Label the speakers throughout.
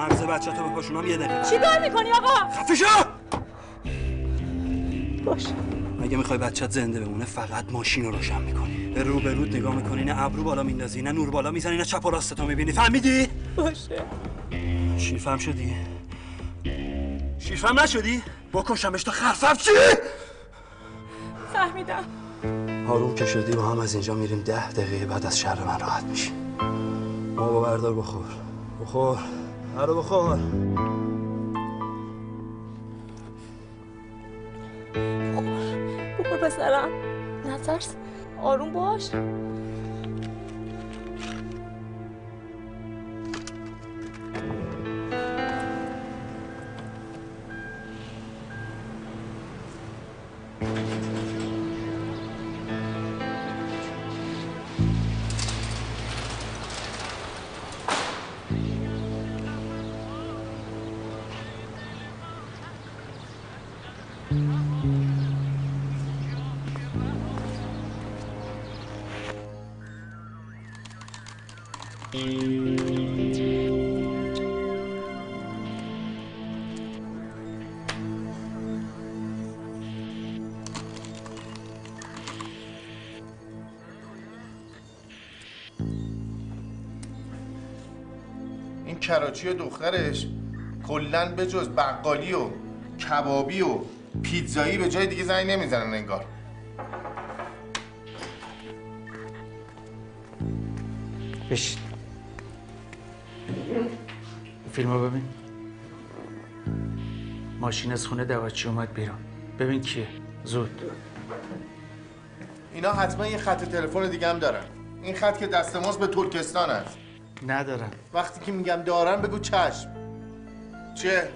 Speaker 1: مغز بچه‌تو بپاشونم یه دقیقه.
Speaker 2: چیکار میکنی آقا؟
Speaker 1: خفه شو!
Speaker 2: باشه.
Speaker 1: اگه میخوای بچه‌ت زنده بمونه فقط ماشین رو روشن میکنی. به رو به رود نگاه میکنی، نه ابرو بالا میندازی، نه نور بالا میزنی، نه چپ و راستتو میبینی. فهمیدی؟
Speaker 2: باشه.
Speaker 1: شیرفهم شدی؟ شیرفهم نشدی؟ بکشمش تا خرفم چی؟
Speaker 2: فهمیدم.
Speaker 1: آروم که شدی با هم از اینجا میریم 10 دقیقه بعد از شهر من راحت میشی. ما بردار بخور. بخور. هرو بخور.
Speaker 2: بخور پسرم. نترس. آروم باش.
Speaker 3: این کراچی و دخترش کلاً به جز بقالی و کبابی و پیتزایی به جای دیگه زنگ نمیزنن انگار.
Speaker 4: بشین. فیلمو ببین. ماشین از خونه دعوتچی اومد بیرون. ببین کیه. زود.
Speaker 3: اینا حتما یه خط تلفن دیگه هم دارن. این خط که دست ماست به ترکستان است.
Speaker 4: ندارن.
Speaker 3: وقتی که میگم دارن بگو چشم. چه؟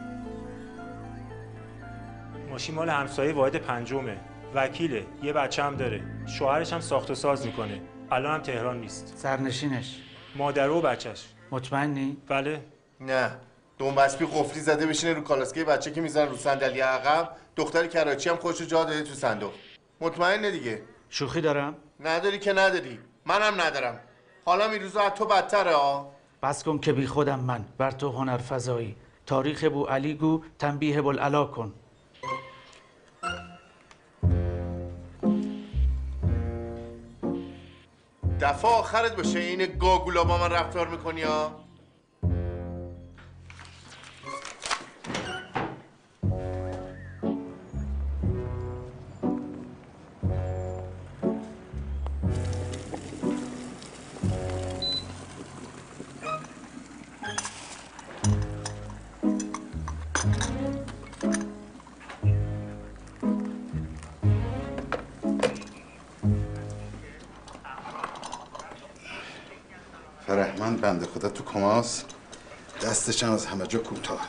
Speaker 5: ماشین مال همسایه واحد پنجمه. وکیله. یه بچه هم داره. شوهرش هم ساخت و ساز میکنه. الان هم تهران نیست.
Speaker 4: سرنشینش.
Speaker 5: مادر و بچهش.
Speaker 4: مطمئنی؟
Speaker 5: بله.
Speaker 3: نه. دنبسبی قفلی زده بشینه رو کالاسکه بچه که میزنن رو صندلی عقب. دختر کراچی هم خودشو جا داده تو صندوق. مطمئنه دیگه.
Speaker 4: شوخی دارم؟
Speaker 3: نداری که نداری. منم ندارم. حالا این روزا از تو بدتره ها.
Speaker 4: بس کن که بی خودم من بر تو هنر فزایی. تاریخ بو علی گو تنبیه بوالعلا کن.
Speaker 3: دفعه آخرت باشه این گاگولا با من رفتار میکنی ها.
Speaker 6: فرهمند بنده خدا تو کماس دستش هم از همه جا کوتاه.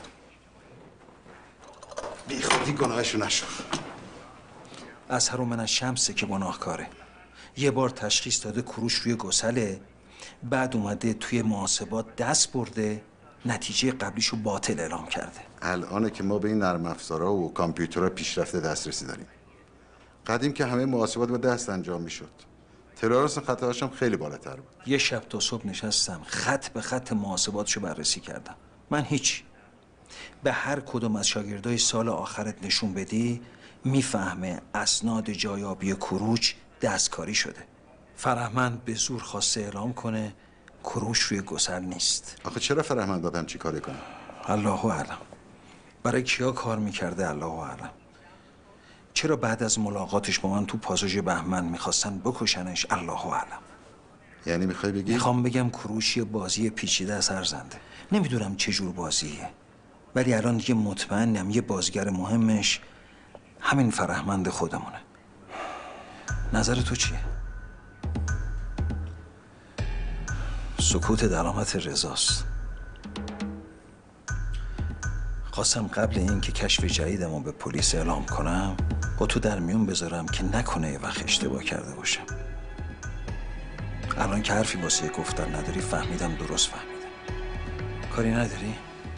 Speaker 6: بی خودی گناهشو نشو.
Speaker 7: اظهر من الشمس که گناهکاره. یه بار تشخیص داده کروش روی گسله، بعد اومده توی محاسبات دست برده، نتیجه قبلیشو باطل اعلام کرده.
Speaker 6: الانه که ما به این نرم افزارها و کامپیوترها پیشرفته دسترسی داریم. قدیم که همه محاسبات با دست انجام میشد. ترورس خطاهاش هم خیلی بالاتر بود.
Speaker 7: یه شب تا صبح نشستم خط به خط محاسباتشو بررسی کردم. من هیچ. به هر کدوم از شاگردای سال آخرت نشون بدی میفهمه اسناد جایابی کروش دستکاری شده. فرهمند به زور خواسته اعلام کنه کروش روی گسل نیست.
Speaker 6: آخه چرا فرهمند دادم چی کاری کنه؟
Speaker 7: الله اعلم. برای کیا کار میکرده الله اعلم. چرا بعد از ملاقاتش با من تو پاساژ بهمن میخواستن بکشنش الله اعلم.
Speaker 6: یعنی میخوای بگی؟
Speaker 7: میخوام بگم کروش یه بازی پیچیده از ارزنده. نمیدونم چه جور بازیه، ولی الان دیگه مطمئنم یه بازیگر مهمش همین فرهمند خودمونه. نظر تو چیه؟ سکوت علامت رضاست. خواستم قبل این که کشف جدیدمو به پلیس اعلام کنم با تو در میون بذارم که نکنه یه وقت اشتباه کرده باشم. الان که حرفی واسه گفتن نداری فهمیدم درست فهمیدم. کاری نداری؟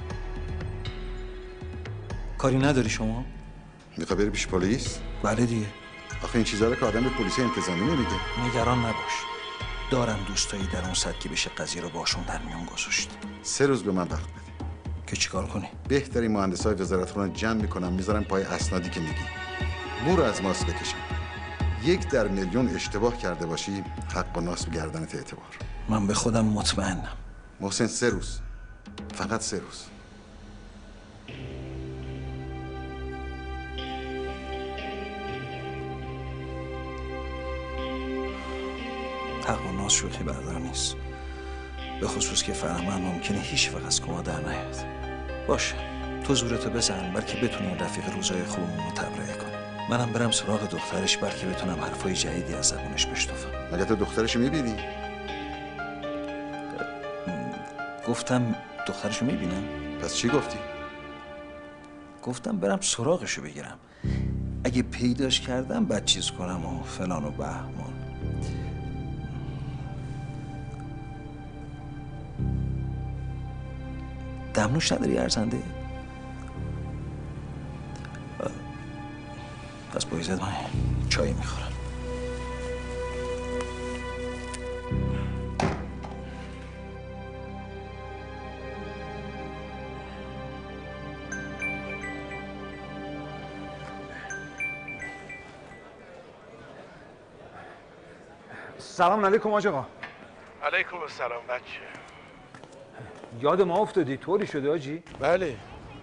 Speaker 7: کاری نداری شما؟
Speaker 6: میخوای بری پیش پلیس؟
Speaker 7: بله دیگه.
Speaker 6: آخه این چیزا رو که آدم به پلیس انتظامی نمیگه.
Speaker 7: نگران نباش. دارم دوستایی در اون سطح که بشه قضیه رو باشون در میون گذاشت.
Speaker 6: 3 روز به من وقت بده.
Speaker 7: که چیکار کنی؟
Speaker 6: بهترین مهندسای وزارتخونه رو جمع میکنم میذارم پای اسنادی که میگی. بور از ماست بکشم. 1 در میلیون اشتباه کرده باشی حق و ناس به گردنت اعتبار.
Speaker 7: من به خودم مطمئنم.
Speaker 6: محسن 3 روز. فقط 3 روز.
Speaker 7: حق و ناس شوخی بردار نیست. به خصوص که فرهمند ممکنه هیچ وقت از کما در نیاد. باشه تو زورتو بزن بلکه بتونیم رفیق روزای خوبمون رو تبرئه کنیم. منم برم سراغ دخترش بلکه بتونم حرفای جدیدی از زبونش بشنوم.
Speaker 6: مگه تو دخترشو میبینی؟
Speaker 7: گفتم دخترشو میبینم.
Speaker 6: پس چی گفتی؟
Speaker 7: گفتم برم سراغشو بگیرم. اگه پیداش کردم بعد چیز کنم و فلان و بهمان. دمنوش نداری ارزنده؟ پس با ایزد من چای میخورم.
Speaker 8: سلام علیکم آج آقا.
Speaker 9: علیکم السلام بچه.
Speaker 8: یاد ما افتادی طوری شده آجی؟
Speaker 9: بله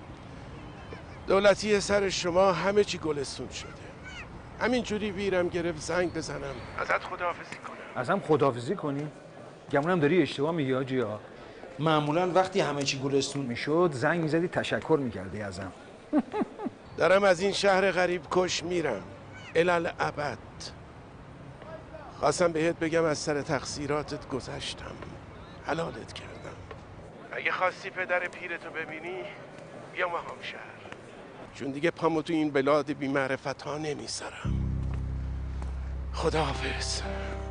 Speaker 9: دولتی سر شما همه چی گلستون شده. همینجوری بیرم گرفت زنگ بزنم ازت خداحافظی کنم.
Speaker 8: ازم خداحافظی کنی؟ گمونم داری اشتباه میگی آجی ها.
Speaker 10: معمولا وقتی همه چی گلستون
Speaker 8: میشد زنگ میزدی تشکر میکردی ازم.
Speaker 9: دارم از این شهر غریب کش میرم الالعبد. خواستم بهت بگم از سر تقصیراتت گذشتم. حلالت کردم. اگه خواستی پدر پیرتو ببینی بیا مهام شهر. چون دیگه پامو تو این بلاد بی معرفت ها نمیذارم. خداحافظ.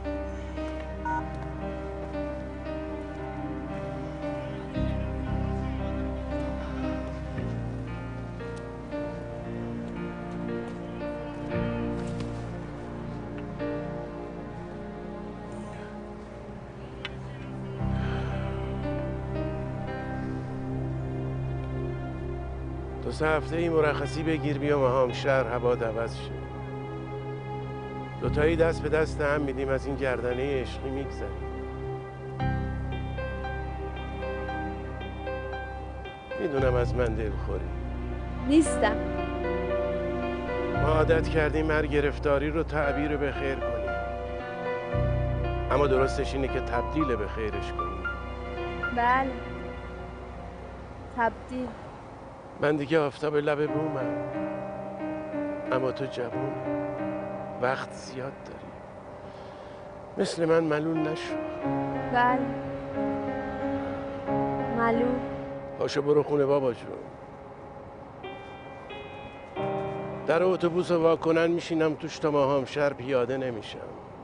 Speaker 9: دو سه هفته ای مرخصی بگیر بیا مهام شهر هوا عوض شه. دوتایی دست به دست هم میدیم از این گردنه عشقی میگذریم. میدونم از من دلخوری
Speaker 2: نیستم.
Speaker 9: ما عادت کردیم هر گرفتاری رو تعبیر به خیر کنیم. اما درستش اینه که تبدیل به خیرش کنیم.
Speaker 2: بله تبدیل.
Speaker 9: من دیگه آفتاب لب بومم. اما تو جوونی. وقت زیاد داری. مثل من ملول نشو.
Speaker 2: بله ملول.
Speaker 9: پاشو برو خونه بابا جون. در اتوبوس رو واکنن میشینم توش تا ماهام شهر پیاده نمیشم.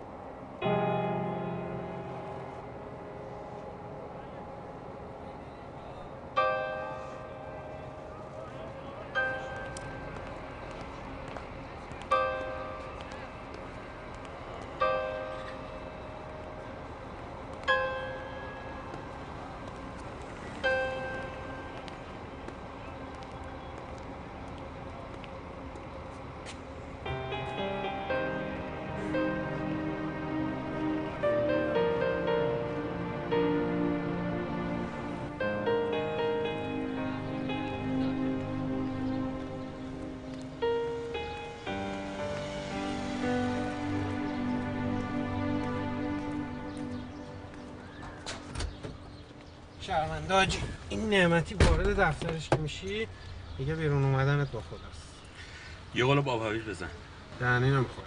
Speaker 11: شرمنده آجی این نعمتی وارد دفترش که میشی دیگه بیرون اومدنت با خداست.
Speaker 12: یه قلب آب هویج بزن.
Speaker 11: دهنی نمیخورم.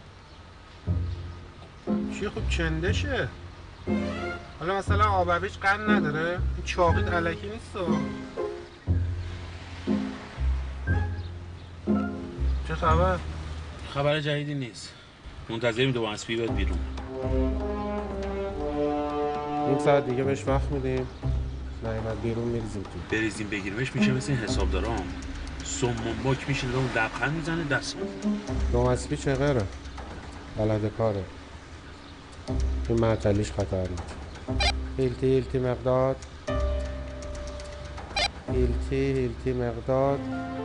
Speaker 11: چی خوب چندشه؟ حالا مثلا آب هویج قند نداره؟ این چاقید علکی نیست. چه خبر؟
Speaker 12: خبر جدیدی نیست. منتظریم دو اسبی بیاد بیرون.
Speaker 11: نیم ساعت دیگه بهش وقت میدیم. نایمت بیرون میریزیم تو.
Speaker 12: بریزیم بگیریمش میشه مثل این حسابدارام. سمون باک میشینه اون لبخند میزنه دست.
Speaker 11: دو اسبی چقدره؟ بلد کاره. این معطلیش خطرناک. هیلتی مقداد. هیلتی مقداد.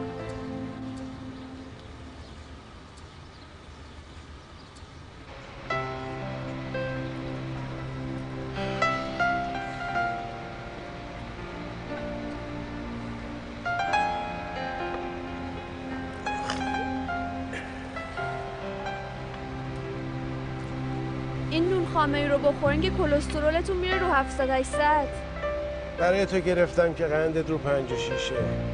Speaker 2: این نون خامه‌ای رو بخورین که کلسترولتون میره رو 700-800.
Speaker 9: برای تو گرفتم که قندت رو 5 و 6.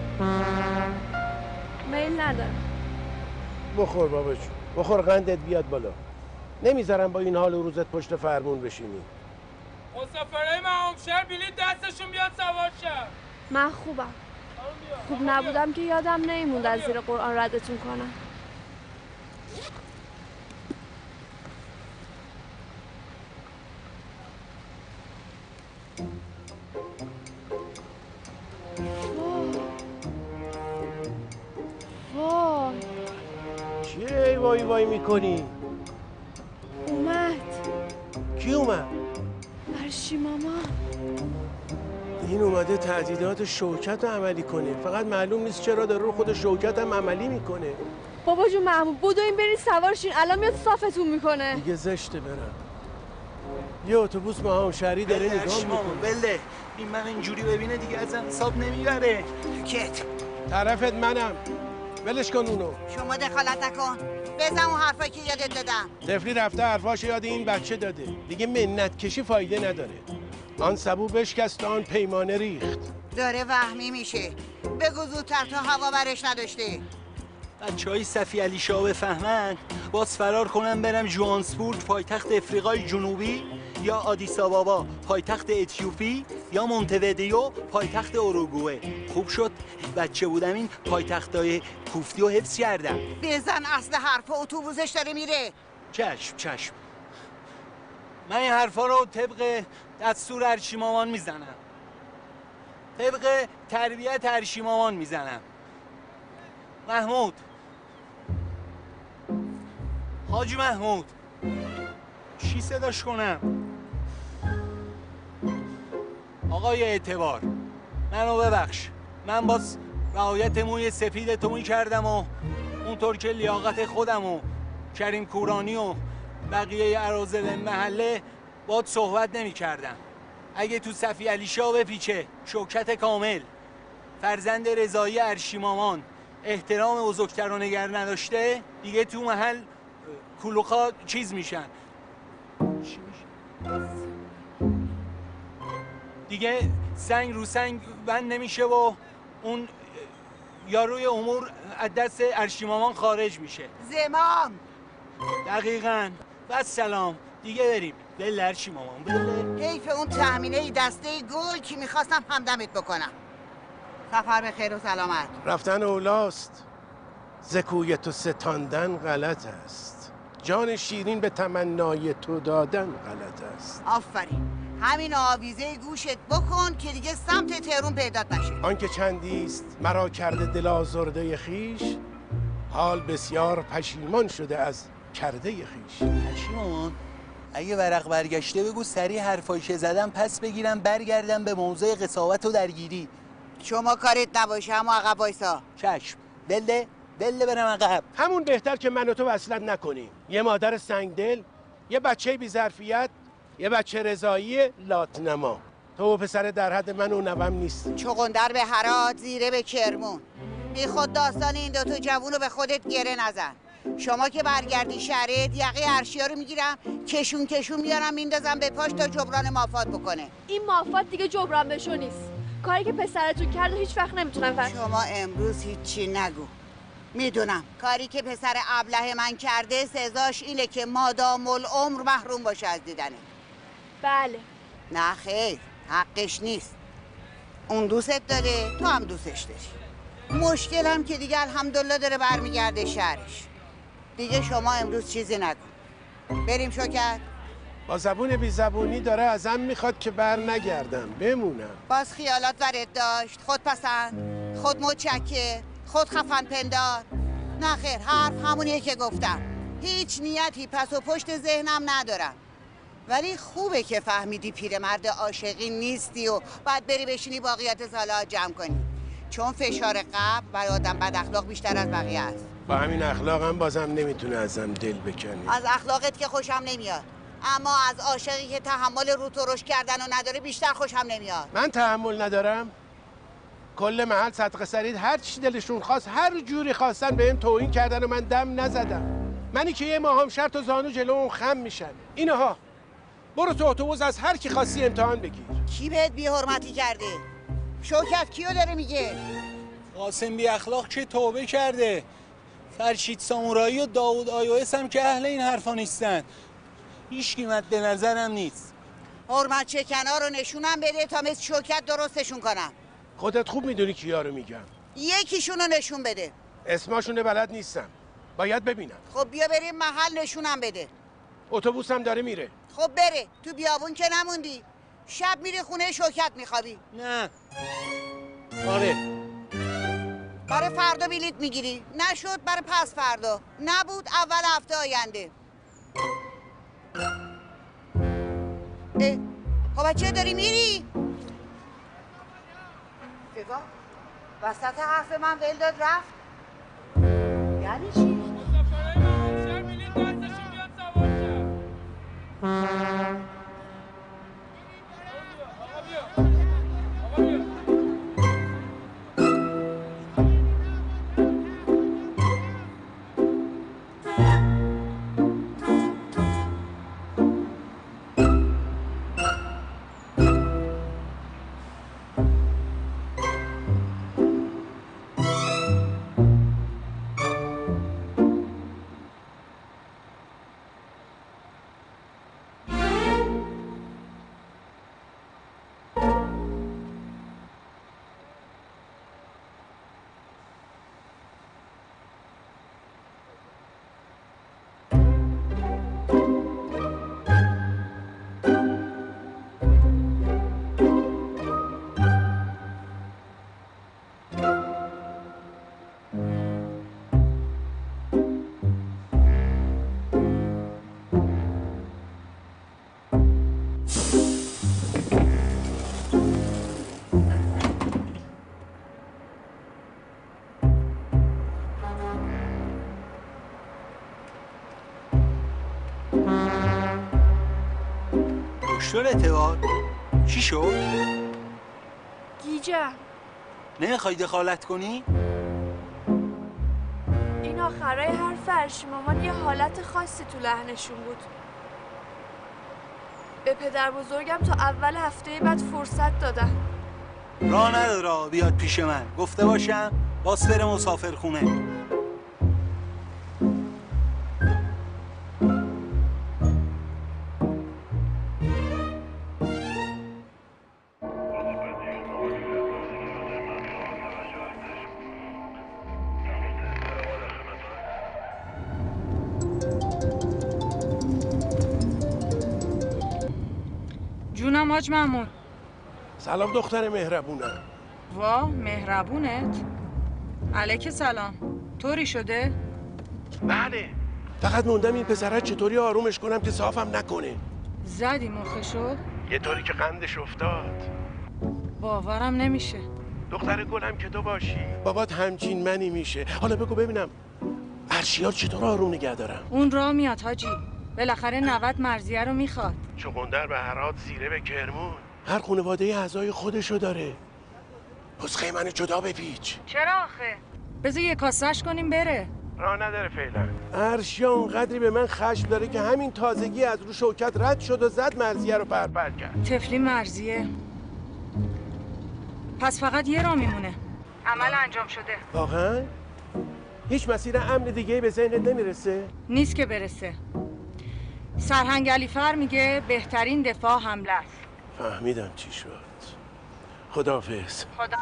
Speaker 2: میل ندارم.
Speaker 9: بخور بابا جون، بخور قندت بیاد بالا. نمیذارم با این حال و روزت پشت فرمون بشینی.
Speaker 13: مسافرای مهامشهر بلیط دستشون بیاد سوار شن.
Speaker 2: من خوبم. خوب نبودم که یادم نمیموند از زیر قرآن ردتون کنم. وای
Speaker 9: چیه وای وای میکنی؟
Speaker 2: اومد.
Speaker 9: کی اومد؟
Speaker 2: مرشی ماما.
Speaker 9: این اومده تهدیدات شوکت رو عملی کنه. فقط معلوم نیست چرا داره رو خود شوکت هم عملی میکنه.
Speaker 2: بابا جون محمود بدوین برید سوارشین، الان میاد صافتون میکنه.
Speaker 9: دیگه زشته برم. یه اتوبوس مهامشهری داره نگاه میکنه.
Speaker 7: بله این من اینجوری ببینه دیگه ازم حساب نمیبره. کت
Speaker 9: طرفت منم. ولش کن اونو.
Speaker 14: شما دخالت نکن. بزن اون حرفایی که یادت دادم.
Speaker 9: طفلی رفته حرفاشو یاد این بچه داده. دیگه منت کشی فایده نداره. آن سبو بشکست آن پیمانه ریخت.
Speaker 14: داره وهمی میشه. بگو زودتر تا هوا برش نداشته.
Speaker 7: بچه‌های صفی علی شاه بفهمن باز فرار کنم برم جوهانسبورگ پایتخت افریقای جنوبی یا آدیس آبابا پایتخت اتیوپی یا مونته‌ویدئو پایتخت اوروگوئه. خوب شد بچه بودم این پایتختای کوفتی رو حفظ کردم.
Speaker 14: بزن اصل حرف اتوبوسش داره میره.
Speaker 7: چشم من این حرفا رو طبق دستور ارشیمامان میزنم، طبق تربیت ارشیمامان میزنم. محمود، حاجی محمود، چی صداش کنم؟ آقای اعتبار، منو ببخش. من باز رعایت موی سفید تو میکردم و اونطور که لیاقت خودم و کریم کورانی و بقیه اراذل محله باهات صحبت نمیکردم. اگه تو صفی علی شاه بپیچه شوکت کامل فرزند رضایی ارشیمامان احترام بزرگتر رو نگر نداشته دیگه تو محل کلوخا چیز میشن. چی میشه؟ دیگه سنگ رو سنگ بند نمیشه و اون یاروی امور از دست ارشیمامان خارج میشه.
Speaker 14: زمام.
Speaker 7: دقیقاً. بس سلام دیگه بریم. بله ارشیمامان بله.
Speaker 14: حیف اون تهمینه دسته گل که میخواستم همدمت بکنم. سفر به خیر و سلامت.
Speaker 9: رفتن اولاست، زکوی تو ستاندن غلط است. جان شیرین به تمنای تو دادن غلط است.
Speaker 14: آفرین. همین آویزه گوشت بکن که دیگه سمت تهرون پیدات نشه.
Speaker 9: آنکه چندیست مرا کرده دل آزرده خیش، حال بسیار پشیمان شده از کرده خیش.
Speaker 7: پشیمان؟ اگه ورق برگشته بگو سریع حرفایی که زدم پس بگیرم برگردم به موضوع قساوت و درگیری.
Speaker 14: شما کارت نباشه اما عقب وایسا.
Speaker 7: چشم. بله برم عقب.
Speaker 9: همون بهتر که من و تو وصلت نکنیم. یه مادر سنگدل، یه بچه بی ظرفیت، یه بچه رضایی لاتنما. تو و پسر در حد من و نوام نیست.
Speaker 14: چغندر به هرات، زیره به کرمون. بی خود داستان این دوتا جوونو به خودت گره نزن. شما که برگردی شهرت یقه ارشیا رو میگیرم کشون میارم میندازم به پاش تا جبران مافات بکنه.
Speaker 2: این مافات دیگه جبران بشو نیست. کاری که پسرتون کرد و هیچ وقت نمیتونم فهمم.
Speaker 14: شما امروز هیچی نگو. میدونم کاری که پسر ابله من کرده سزاش اینه که مادام العمر محروم باشه از دیدنه.
Speaker 2: بله.
Speaker 14: نه خیر، حقش نیست. اون دوستت داره، تو هم دوستش داری. مشکلم که دیگه الحمدلله داره برمیگرده شهرش. دیگه شما امروز چیزی نگو. بریم شوکت.
Speaker 9: با زبون بی زبونی داره ازم میخواد که بر نگردم بمونم.
Speaker 14: باز خیالات ورد داشت، خود پسند، خود متشکر، خود خفن پندار. نه خیر، حرف همونیه که گفتم. هیچ نیتی پس و پشت ذهنم ندارم. ولی خوبه که فهمیدی پیرمرد عاشقی نیستی و باید بری بشینی باقیات سالها جمع کنی. چون فشار قبل برای آدم بد اخلاق بیشتر از بقیه است.
Speaker 9: با همین اخلاقم بازم نمیتونه ازم دل بکنی.
Speaker 14: از اخلاقت که خوشم نمیاد، اما از عاشقی که تحمل رو ترش کردن و نداره بیشتر خوشم نمیاد.
Speaker 9: من تحمل ندارم؟ کل محل صدقه سرید هر چی دلشون خواست هر جوری خواستن بهم توهین کردن و من دم نزدم. منی که یه ماهم شرط و زانو جلو اون خم میشن. اینها برو تو اتوبوس از هر کی خواستی امتحان بگیر.
Speaker 14: کی بهت بی حرمتی کرده؟ شوکت کیو داره میگه؟
Speaker 15: قاسم بی اخلاق که توبه کرده. فرشید سامورایی و داوود آیوس هم که اهل این حرفا نیستن. هیچ کی مد نظرم نیست.
Speaker 14: حرمت شکنا رو نشونم بده تا مثل شوکت درستشون کنم.
Speaker 9: خودت خوب میدونی کیا رو میگم.
Speaker 14: یکیشون رو نشون بده.
Speaker 9: اسماشون بلد نیستم. باید ببینم.
Speaker 14: خب بیا بریم محل نشونم بده.
Speaker 9: اتوبوسم داره میره.
Speaker 14: خب بره. تو بیابون که نموندی. شب میری خونه شوکت میخوابی.
Speaker 15: نه. آره.
Speaker 14: برای فردا بلیط میگیری. نشد برای پس فردا. نبود اول هفته آینده. خب بچه داری میری؟ بگاه وسط حرف من ول داد رفت. یعنی چی؟
Speaker 13: مسافرهای مهامشهر بلیط دستشون بیاد سوار شن.
Speaker 15: دکتر اعتبار چی شد؟
Speaker 2: گیجم.
Speaker 15: نمیخوای دخالت کنی؟
Speaker 2: این آخرای حرف فرشی مامان یه حالت خاصی تو لحنشون بود. به پدر بزرگم تا اول هفته بعد فرصت دادن.
Speaker 15: راه نداره بیاد پیش من. گفته باشم باز بره مسافرخونه.
Speaker 16: جونم حاج مامون.
Speaker 9: سلام دختر مهربونم.
Speaker 16: وا مهربونت؟ علیک سلام. طوری شده؟
Speaker 9: بله. فقط موندم این پسره چطوری آرومش کنم که صافم نکنه.
Speaker 16: زدی مخشو؟
Speaker 9: یه طوری که قندش افتاد.
Speaker 16: باورم نمیشه.
Speaker 9: دختر گلم که تو باشی. بابات همچین منی میشه. حالا بگو ببینم ارشیار چطور آروم نگه دارم؟
Speaker 16: اون راه میاد حاجی. بالاخره 90 مرضیه رو میخواد.
Speaker 9: چغندر به هرات زیره به کرمون. هر خانواده اعضای خودشو داره. نسخه منو جدا بپیچ.
Speaker 16: چرا آخه؟ بذار یه کاسش کنیم بره.
Speaker 9: راه نداره فعلا. ارشیان قدری به من خشم داره که همین تازگی از رو شوکت رد شد و زد مرضیه رو پرپر کرد.
Speaker 16: طفلی مرضیه. پس فقط یه راه میمونه. عمل انجام شده.
Speaker 9: واقعا؟ هیچ مسیر امن دیگه به ذهنت نمیرسه؟
Speaker 16: نیست که برسه. سرهنگ علیفر میگه بهترین دفاع حمله است.
Speaker 9: فهمیدم چی شد. خداحافظ.
Speaker 16: خدا.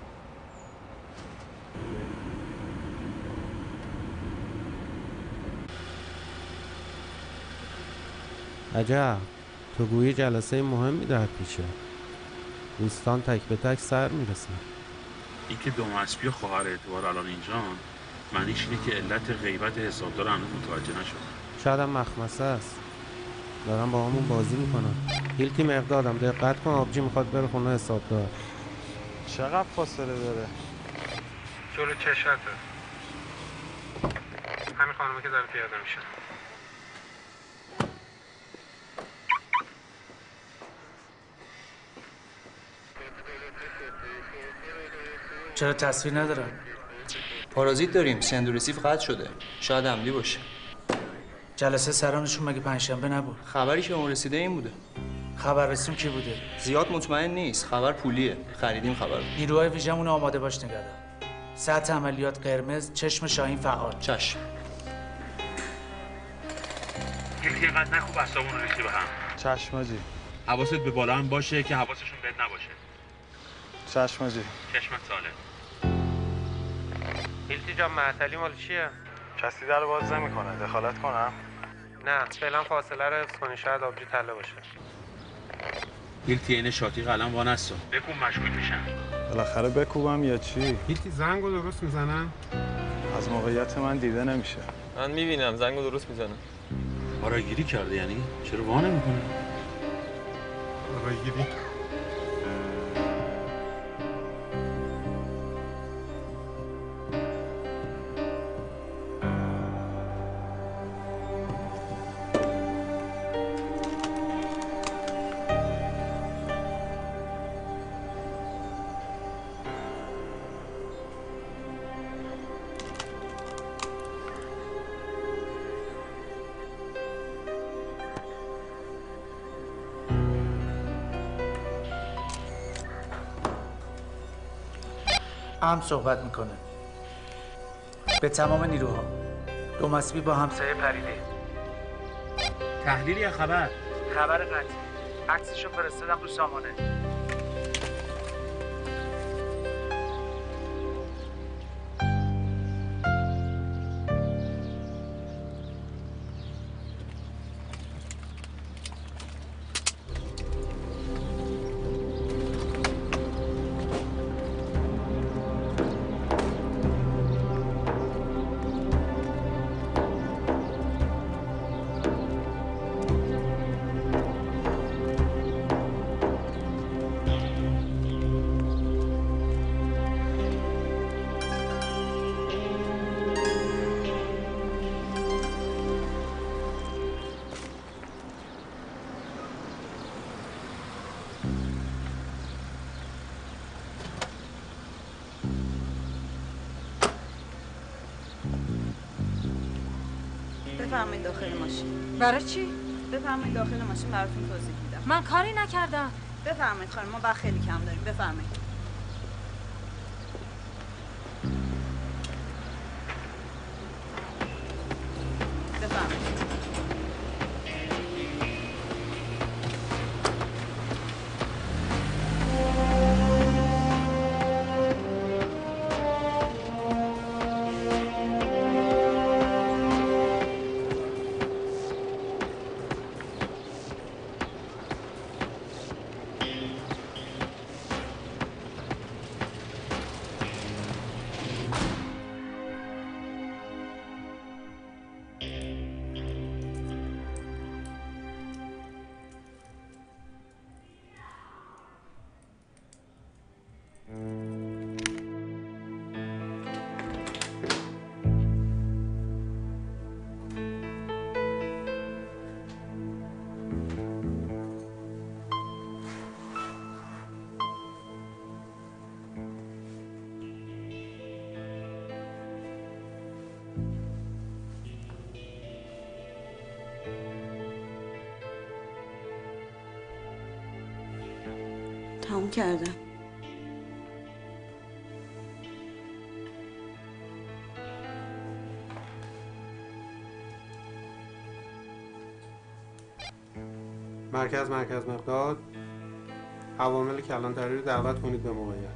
Speaker 11: عجب، تو گویی جلسه مهمی در پیشه. دوستان تک به تک سر میرسن.
Speaker 12: این که دوماسبی و خواهر اعتبار الان اینجان معنیش اینه که علت غیبت حسابدار هنوز متوجه نشد.
Speaker 11: شاید هم مخمسه است. دارم با همون بازی میکنم. هیلتی مقدادم دقت کن، آبجی میخواد بره خونه حسابدار.
Speaker 17: چقدر فاصله داره؟ جلو چشته. همین خانمه که داره پیاده میشه.
Speaker 4: چرا تصویر نداره؟
Speaker 18: پارازیت داریم، سند و رسیف قطع شده. شاید عمدی باشه.
Speaker 4: جلسه سرانشون مگه پنجشنبه نبود؟
Speaker 18: خبری که اون رسیده این بوده.
Speaker 4: خبر رسیم کی بوده؟
Speaker 18: زیاد مطمئن نیست. خبر پولیه. خریدیم خبر.
Speaker 4: نیروهای ویژمون آماده باش نگهدار. سطح عملیات قرمز، چشم شاهین فعال.
Speaker 18: چشم.
Speaker 12: گیلتی اینقدر نخوب اعصابمون رو ریختی به هم.
Speaker 8: چشم حاجی.
Speaker 12: حواست به بالا هم باشه که حواسشون بهت نباشه.
Speaker 8: چشم حاجی.
Speaker 12: چشمت ساله.
Speaker 17: گیلتی جان معطلی مال چیه؟
Speaker 8: کسی در باز نمیکنه. دخالت کنم؟
Speaker 17: نه فعلا فاصله رو حفظ کنی، شاید آبجی تله باشه.
Speaker 12: گیلتی این شاطی قلم وانستو. بکن مشغول میشن.
Speaker 8: بالاخره بکوبم یا چی؟
Speaker 17: گیلتی زنگو درست میزنن؟
Speaker 8: از موقعیت من دیده نمیشه.
Speaker 19: من میبینم زنگو درست میزنه.
Speaker 12: آراگیری کرده یعنی؟ چرا وا نمیکنه؟
Speaker 17: آراگیری.
Speaker 4: هم صحبت میکنه به تمام نیروها. دوماسبی با همسایه پریده.
Speaker 12: تحلیل یا خبر؟
Speaker 4: خبر قطعی. عکسشو فرستادم رو سامانه.
Speaker 16: بفرمایید داخل ماشین.
Speaker 2: برای چی؟
Speaker 16: بفرمایید داخل ماشین براتون توضیح میدم.
Speaker 2: من کاری نکردم.
Speaker 16: بفرمایید خانم، ما وقت خیلی کم داریم. بفرمایید. بفرمایید.
Speaker 20: تموم کردم.
Speaker 8: مرکز مقداد عوامل کلانتری رو دعوت کنید به موقعیت.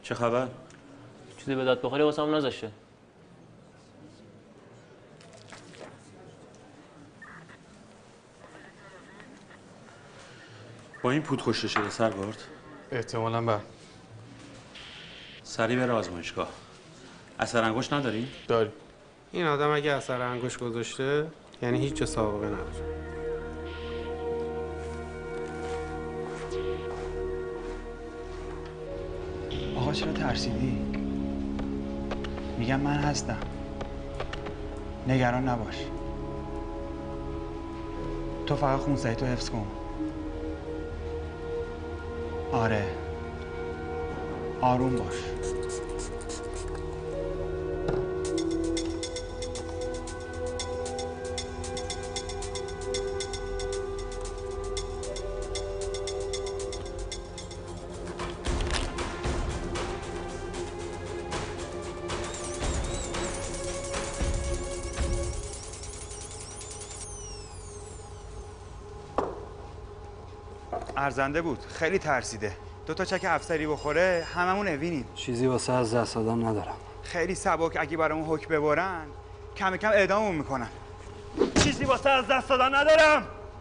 Speaker 12: چه خبر؟
Speaker 19: چیزی به داد بخوری واسم نذاشته.
Speaker 12: با این پود کشته شده سرگرد؟
Speaker 8: احتمالاً بله.
Speaker 12: سریع بره آزمایشگاه. اثر انگشت نداری؟
Speaker 8: داری. این آدم اگه اثر انگشت گذاشته یعنی هیچ جا سابقه نداره.
Speaker 20: آقا چرا ترسیدی؟ میگم من هستم. نگران نباش. تو فقط خونسردی تو حفظ کن. آره. آروم باش. ارزنده بود. خیلی ترسیده. 2 تا چک افسری بخوره هممون اوینیم.
Speaker 1: چیزی واسه از دست دادن ندارم.
Speaker 20: خیلی سبک اگه برامون حکم ببرن کم کم اعداممون میکنن. چیزی واسه از دست دادن ندارم.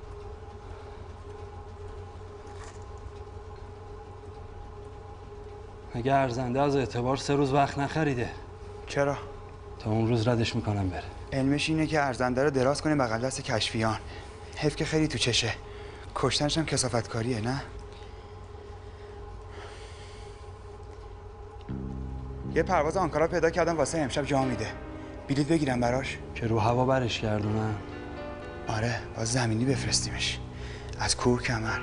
Speaker 1: اگه ارزنده از اعتبار 3 روز وقت نخریده.
Speaker 20: چرا؟
Speaker 1: تا اون روز ردش میکنم بره.
Speaker 20: علمش اینه که ارزنده رو دراز کنیم بغل دست کشفیان. حیف که خیلی تو چشه. کشتنش هم کثافتکاریه نه؟ یه پرواز آنکارا پیدا کردم واسه امشب جا میده. بلیط بگیرم براش؟
Speaker 1: که رو هوا برش گردونن.
Speaker 20: آره باز زمینی بفرستیمش. از کوه کمر.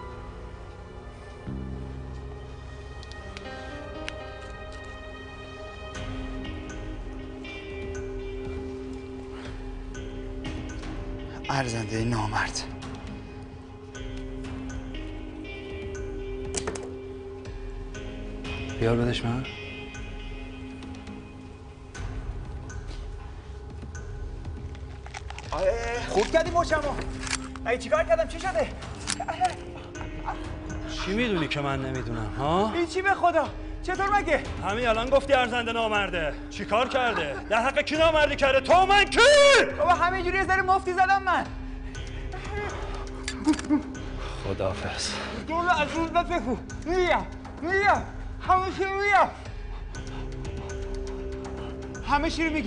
Speaker 20: ارزنده نامرد.
Speaker 1: بیار بدش من.
Speaker 20: خوب کردی مچمو. ای چیکار کردم چی شده؟
Speaker 1: چی میدونی که من نمیدونم ها؟
Speaker 20: هیچی به خدا. چطور مگه؟
Speaker 21: همین الان گفتی ارزنده نامرده. چیکار کرده؟ در حق کی نامردی کرده؟ تو من کی؟
Speaker 20: بابا همینجوری یه ذره مفتی زدم من.
Speaker 1: خداحافظ.
Speaker 20: دور از روز بفکو. میام. همه چی میام. همه چی رو میگم.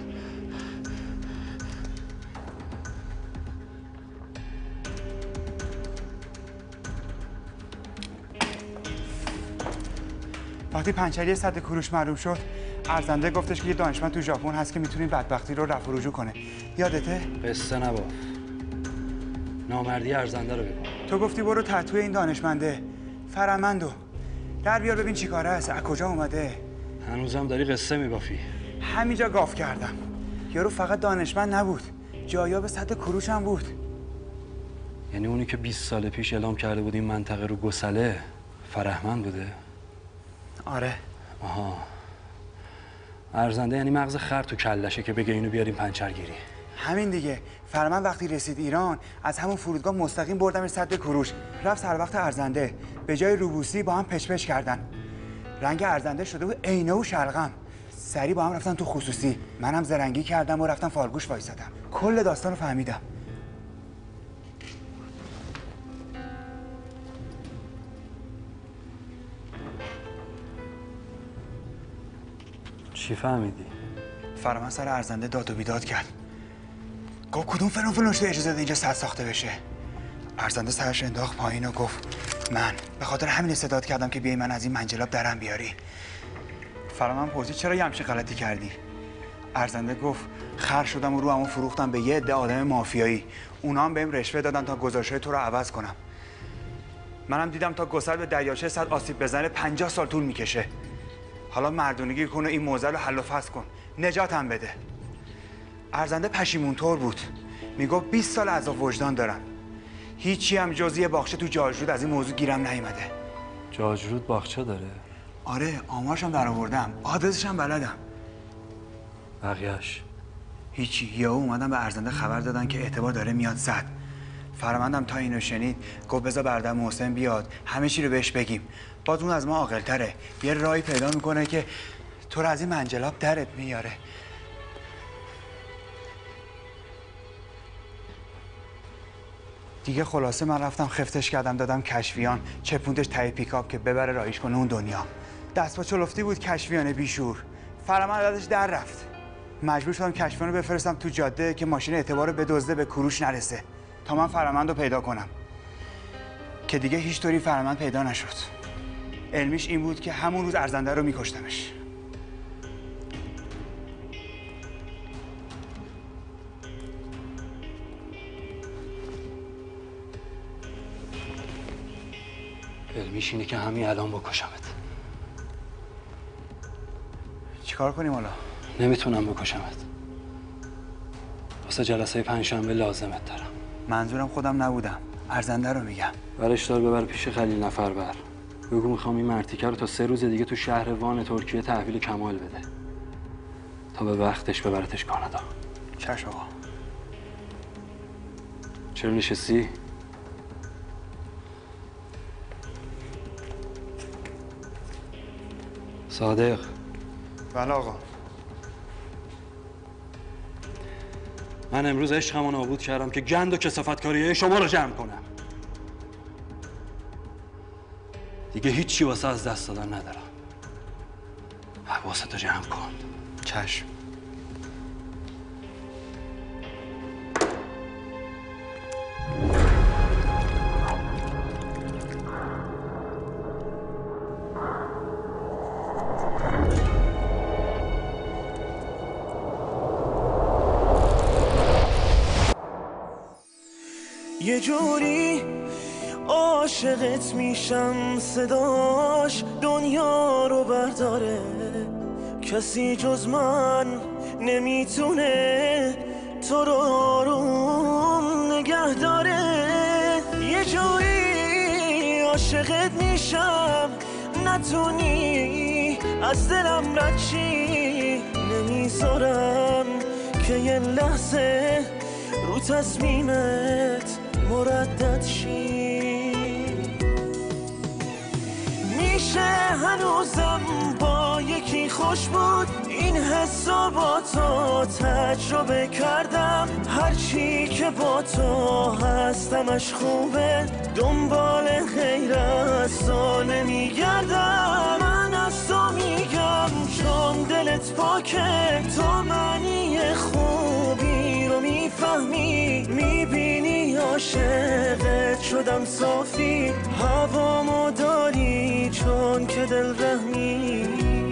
Speaker 20: وقتی پنچری سد کوروش معلوم شد ارزنده گفتش که یه دانشمند تو ژاپن هست که میتونه این بدبختی رو رفع و رجوع کنه. یادته؟
Speaker 1: قصه نباف. نامردی ارزنده رو بگو.
Speaker 20: تو گفتی برو تتوی این دانشمنده فرمندو در بیار ببین چی کاره است، از کجا اومده.
Speaker 1: هنوزم داری قصه میبافی.
Speaker 20: همینجا گاف کردم. یارو فقط دانشمند نبود، جایاب سد کوروش هم بود.
Speaker 1: یعنی اونی که 20 سال پیش اعلام کرده بود این منطقه رو گسله فرهمند بوده؟
Speaker 20: آره.
Speaker 1: آها. ارزنده یعنی مغز خر تو کلشه که بگه اینو بیاریم پنچرگیری.
Speaker 20: همین دیگه. فرمند وقتی رسید ایران از همون فرودگاه مستقیم بردمش سد کوروش. رفت سر وقت ارزنده. به جای روبوسی با هم پچ کردن. رنگ ارزنده شده بود عینه و شلغم. سری با هم رفتن تو خصوصی. منم زرنگی کردم و رفتم فالگوش وایسادم. کل داستانو فهمیدم.
Speaker 1: چی فهمیدی؟
Speaker 20: فرمان سر ارزنده داد و بیداد کرد. گفت کدوم فلان شده اجازه ده اینجا سد ساخته بشه. ارزنده سرش انداخت پایین و گفت من به خاطر همین استعداد کردم که بیای من از این منجلاب درم بیاری. فرمان پرسید چرا یه همچین غلطی کردی؟ ارزنده گفت خر شدم و رو همون فروختم به یه عده آدم مافیایی. اونا هم بهم رشوه دادن تا گزارش‌های تو رو عوض کنم. منم دیدم تا گسل به دریاچه صد آسیب بزنه 50 سال طول میکشه. حالا مردونگی کن و این موزه رو حل و فصل کن. نجاتم بده. ارزنده پشیمون طور بود. میگفت 20 سال عذاب وجدان دارم. هیچی هم جز یه باغچه تو جاجرود از این موضوع گیرم نیومده.
Speaker 1: جاجرود باغچه داره؟
Speaker 20: آره، آمارشم در آوردم. آدرسش هم بلدم.
Speaker 1: بقیه‌اش؟
Speaker 20: هیچی. یهو اومدن به ارزنده خبر دادن که اعتبار داره میاد زد. فرمندم تا اینو شنید گفت بذار برادر محسن بیاد همه چی رو بهش بگیم. باز اون از ما عاقل‌تره، یه راهی پیدا میکنه که تو رو از این منجلاب درت میاره. دیگه خلاصه من رفتم خفتش کردم دادم کشفیان چپوندش ته پیکاپ که ببره رایش کنه اون دنیا. دست با چلفتی بود کشفیان بیشور. فرمان ازش در رفت. مجبور شدم کشفیان رو بفرستم تو جاده که ماشین اعتبار رو بدزده به کروش نرسه تا من فرمند رو پیدا کنم که دیگه هیچ طوری فرمند پیدا نشد. علمیش این بود که همون روز ارزنده رو میکشتمش.
Speaker 1: علمیش اینه که همین الان بکشمت.
Speaker 20: چیکار کنیم حالا؟
Speaker 1: نمیتونم بکشمت. واسه جلسه پنجشنبه لازمت دارم.
Speaker 20: منظورم خودم نبودم. ارزنده رو میگم.
Speaker 1: برش دار ببر پیش خلیل نفربر. بگو میخوام این مرتیکه رو تا 3 روز دیگه تو شهر وان ترکیه تحویل کمال بده تا به وقتش ببرتش کانادا.
Speaker 20: چشم آقا.
Speaker 1: چرا نشستی؟ صادق.
Speaker 20: بله آقا.
Speaker 1: من امروز عشقمو نابود کردم که گند و کثافتکاری شما رو جمع کنم. دیگه هیچی واسه از دست دادن ندارم. حواستو جمع کن.
Speaker 20: چشم.
Speaker 5: یه جوری عاشقت میشم صداش دنیا رو برداره، کسی جز من نمیتونه تو رو آروم نگه داره. یه جوری عاشقت میشم نتونی از دلم رد چی، نمیذارم که یه لحظه رو تصمیمت مردد شی. میشه هنوزم با یکی خوش بود، این حسا با تو تجربه کردم. هرچی که با تو هستمش خوبه، دنبال غیر از تو نمیگردم. من از تو میگم چون دلت پاکه، تو معنی خوبی رو میفهمی، میبینی عاشقت شدم صافی. هوامو داری چون که دل رحمی.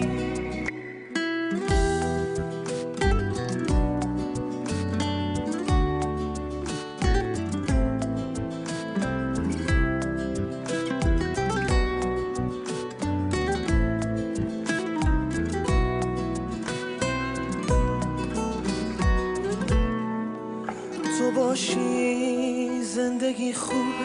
Speaker 5: تو باشی زندگی خوبه،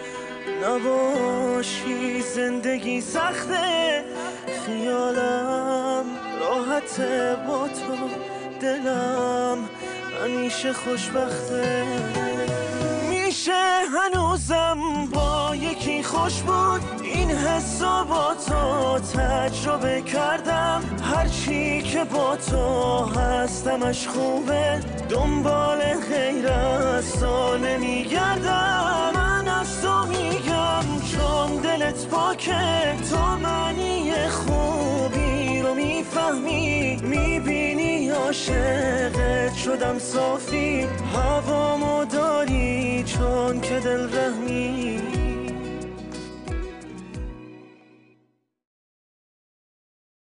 Speaker 5: نباشی زندگی سخته. خیالم راحته با تو، دلم همیشه خوشبخته. میشه هنوزم با یکی خوش بود، این حسا با تو تجربه کردم. هرچی که با تو هستمش خوبه، دنبال غیر از تو نمیگردم. من از تو میگم چون دلت پاکه، تو معنی خوبی رو میفهمی، میبینی عاشقت شدم صافی. هوامو داری چون که دل رحمی.